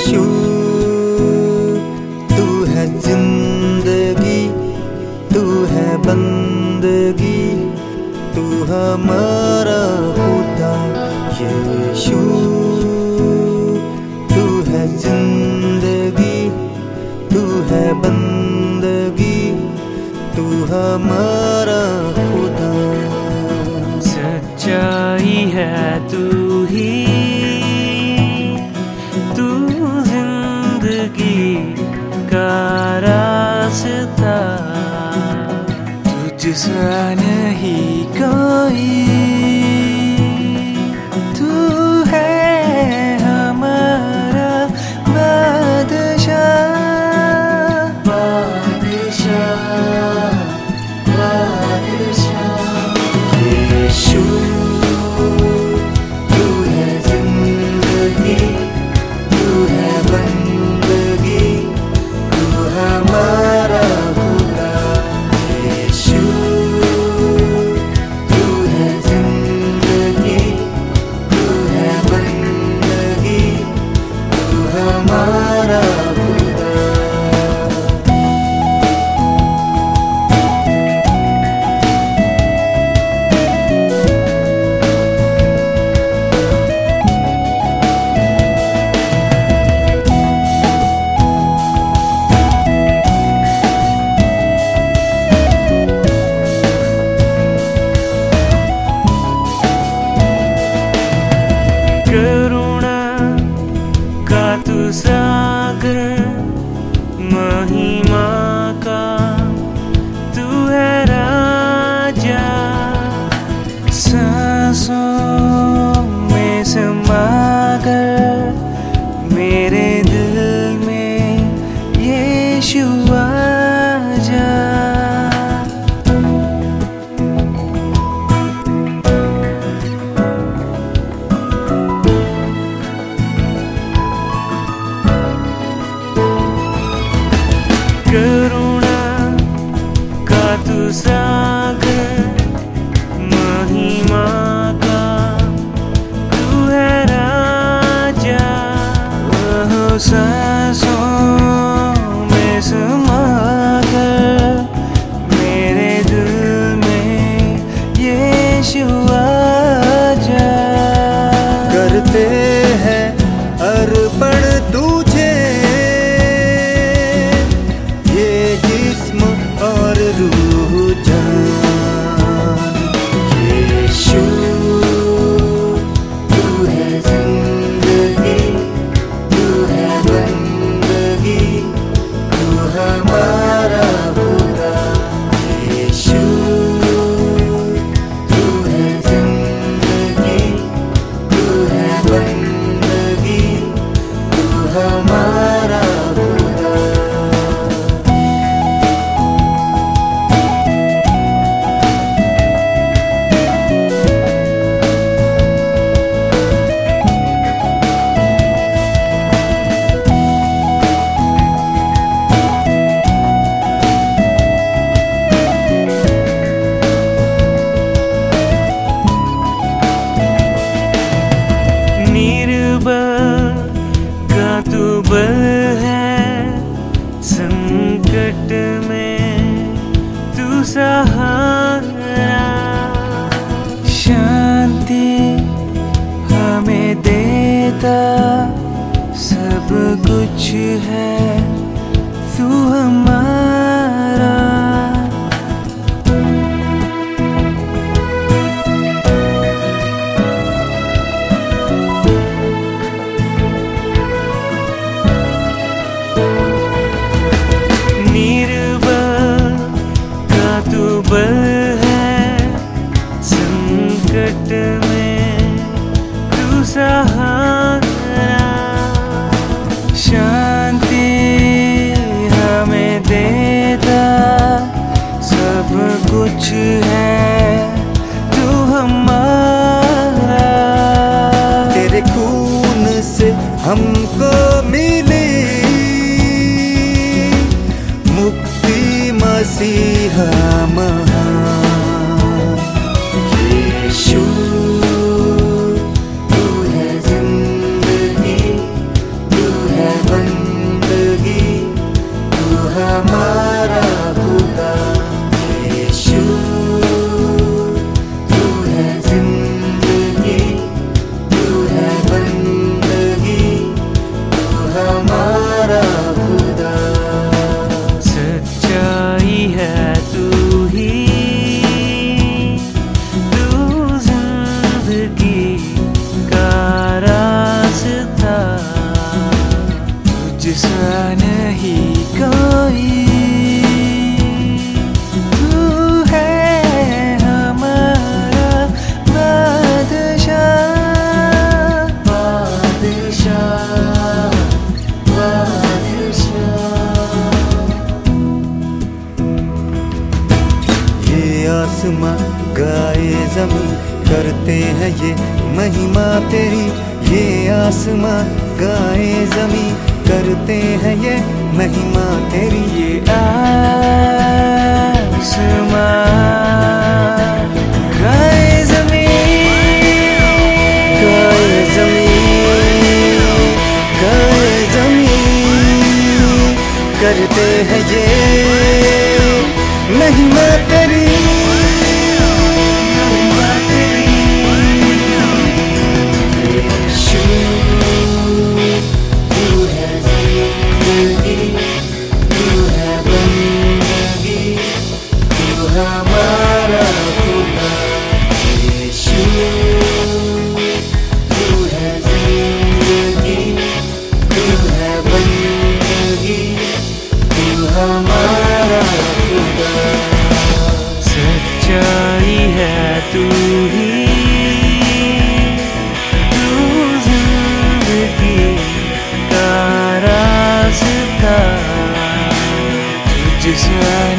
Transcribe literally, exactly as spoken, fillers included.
यीशु तू है जिंदगी, तू है बंदगी, तू हमारा खुदा। यीशु तू है जिंदगी, तू है बंदगी, तू हमारा खुदा। सच्चाई है तू ही, तू जिंदगी का रास्ता, तुझसा नहीं कोई, तू है हमारा बादशाह, बादशाह, बादशाह। यीशु तू है जिंदगी, तू है बंदगी, तू हमारा खुदा। यीशु तू है जिंदगी, तू है बंदगी, तू हमारा खुदा। करुणा का तू सागर, महिमा का तू है राजा, सांसों में समाकर मेरे दिल में यीशु आजा। करुणा का तू सागर, महिमा का तू है राजा, वो सांसों में समाकर मेरे दिल में यीशु आजा। करते हैं अर्पण तुझे ये जिस्म और रूह जान। यीशु तू है जिंदगी, तू है बंदगी, तू हमारा खुदा। यीशु तू है जिंदगी, तू है बंदगी, तू हमारा खुदा। निर्बल का तू बल है, संकट में तू सहारा, शांति हमें देता सब कुछ है तू हमारा। निर्बल का तू बल है, संकट में तू सहारा, शांति हमें देता सब कुछ है तू हमारा। तेरे खून से हमको मिली मुक्ति, मसीहा महान। यीशु तू है जिंदगी, तू है तुझसा नहीं कोई, तू है हमारा बादशाह, बादशाह, बादशाह। ये आसमां गाए ज़मीं करते हैं ये महिमा तेरी, ये आसमां गाए ज़मीं करते हैं ये महिमा तेरी। ये आसमां गाए ज़मीं, गाए ज़मीं, गाए ज़मीं करते हैं ये महिमा तेरी। हमारा खुदा यीशु, तू है जिंदगी, तू है बंदगी, तू हमारा खुदा। सच्चाई है तू ही, तू जिंदगी का रास्ता, तुझसे